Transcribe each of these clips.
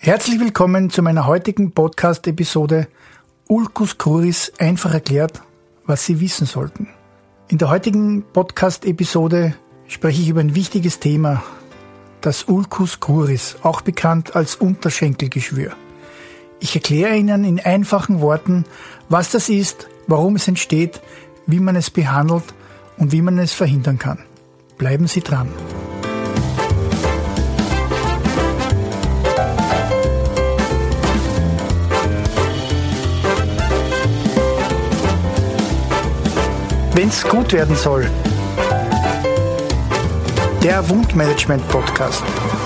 Herzlich willkommen zu meiner heutigen Podcast-Episode Ulcus cruris einfach erklärt, was Sie wissen sollten. In der heutigen Podcast-Episode spreche ich über ein wichtiges Thema, das Ulcus cruris, auch bekannt als Unterschenkelgeschwür. Ich erkläre Ihnen in einfachen Worten, was das ist, warum es entsteht, wie man es behandelt und wie man es verhindern kann. Bleiben Sie dran. Wenn's gut werden soll. Der Wundmanagement-Podcast.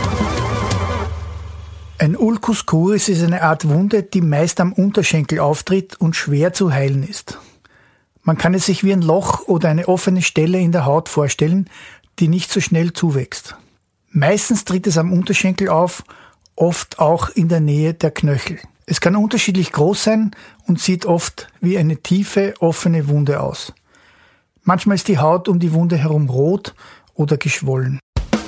Ein Ulcus cruris ist eine Art Wunde, die meist am Unterschenkel auftritt und schwer zu heilen ist. Man kann es sich wie ein Loch oder eine offene Stelle in der Haut vorstellen, die nicht so schnell zuwächst. Meistens tritt es am Unterschenkel auf, oft auch in der Nähe der Knöchel. Es kann unterschiedlich groß sein und sieht oft wie eine tiefe, offene Wunde aus. Manchmal ist die Haut um die Wunde herum rot oder geschwollen.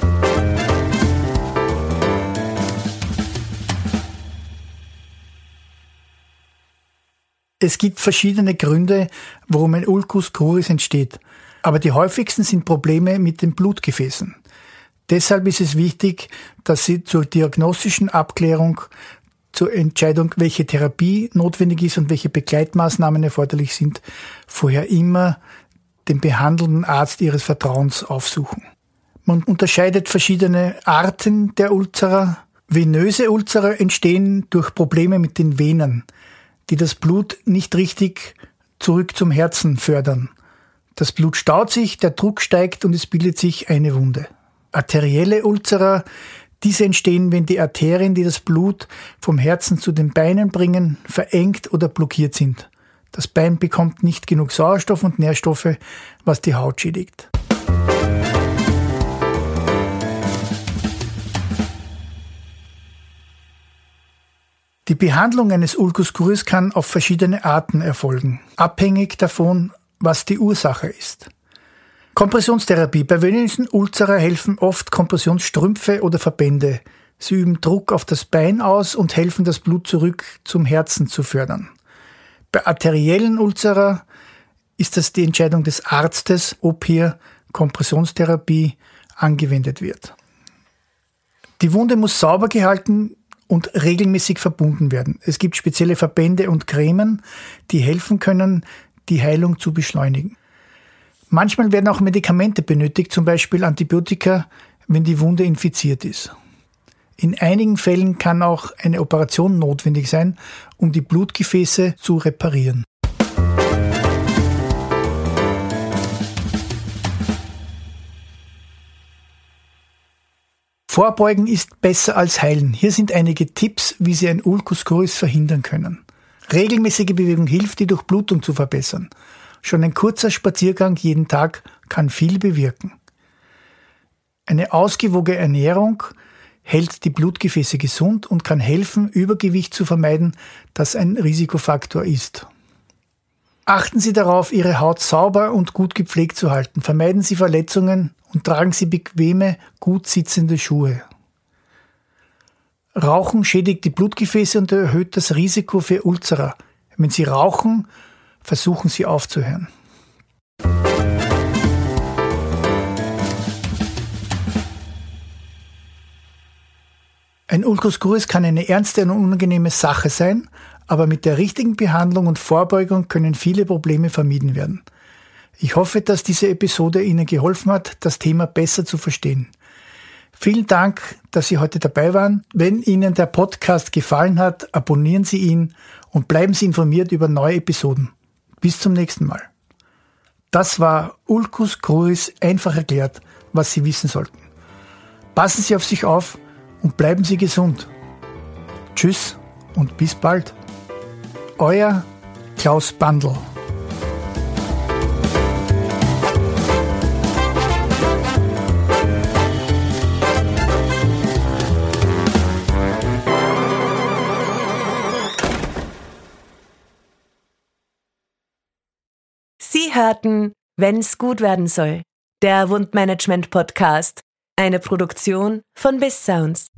Es gibt verschiedene Gründe, warum ein Ulcus cruris entsteht, aber die häufigsten sind Probleme mit den Blutgefäßen. Deshalb ist es wichtig, dass Sie zur diagnostischen Abklärung, zur Entscheidung, welche Therapie notwendig ist und welche Begleitmaßnahmen erforderlich sind, vorher immer den behandelnden Arzt Ihres Vertrauens aufsuchen. Man unterscheidet verschiedene Arten der Ulzera. Venöse Ulzera entstehen durch Probleme mit den Venen, die das Blut nicht richtig zurück zum Herzen fördern. Das Blut staut sich, der Druck steigt und es bildet sich eine Wunde. Arterielle Ulzera, diese entstehen, wenn die Arterien, die das Blut vom Herzen zu den Beinen bringen, verengt oder blockiert sind. Das Bein bekommt nicht genug Sauerstoff und Nährstoffe, was die Haut schädigt. Die Behandlung eines Ulcus cruris kann auf verschiedene Arten erfolgen, abhängig davon, was die Ursache ist. Kompressionstherapie. Bei venösen Ulzera helfen oft Kompressionsstrümpfe oder Verbände. Sie üben Druck auf das Bein aus und helfen, das Blut zurück zum Herzen zu fördern. Bei arteriellen Ulzera ist das die Entscheidung des Arztes, ob hier Kompressionstherapie angewendet wird. Die Wunde muss sauber gehalten und regelmäßig verbunden werden. Es gibt spezielle Verbände und Cremen, die helfen können, die Heilung zu beschleunigen. Manchmal werden auch Medikamente benötigt, zum Beispiel Antibiotika, wenn die Wunde infiziert ist. In einigen Fällen kann auch eine Operation notwendig sein, um die Blutgefäße zu reparieren. Vorbeugen ist besser als heilen. Hier sind einige Tipps, wie Sie ein Ulcus cruris verhindern können. Regelmäßige Bewegung hilft, die Durchblutung zu verbessern. Schon ein kurzer Spaziergang jeden Tag kann viel bewirken. Eine ausgewogene Ernährung hält die Blutgefäße gesund und kann helfen, Übergewicht zu vermeiden, das ein Risikofaktor ist. Achten Sie darauf, Ihre Haut sauber und gut gepflegt zu halten. Vermeiden Sie Verletzungen und tragen Sie bequeme, gut sitzende Schuhe. Rauchen schädigt die Blutgefäße und erhöht das Risiko für Ulzera. Wenn Sie rauchen, versuchen Sie aufzuhören. Ein Ulcus cruris kann eine ernste und unangenehme Sache sein, aber mit der richtigen Behandlung und Vorbeugung können viele Probleme vermieden werden. Ich hoffe, dass diese Episode Ihnen geholfen hat, das Thema besser zu verstehen. Vielen Dank, dass Sie heute dabei waren. Wenn Ihnen der Podcast gefallen hat, abonnieren Sie ihn und bleiben Sie informiert über neue Episoden. Bis zum nächsten Mal. Das war Ulcus cruris einfach erklärt, was Sie wissen sollten. Passen Sie auf sich auf und bleiben Sie gesund. Tschüss und bis bald. Euer Klaus Bandl. Sie hörten Wenn's gut werden soll, der Wundmanagement-Podcast, eine Produktion von BizSounds.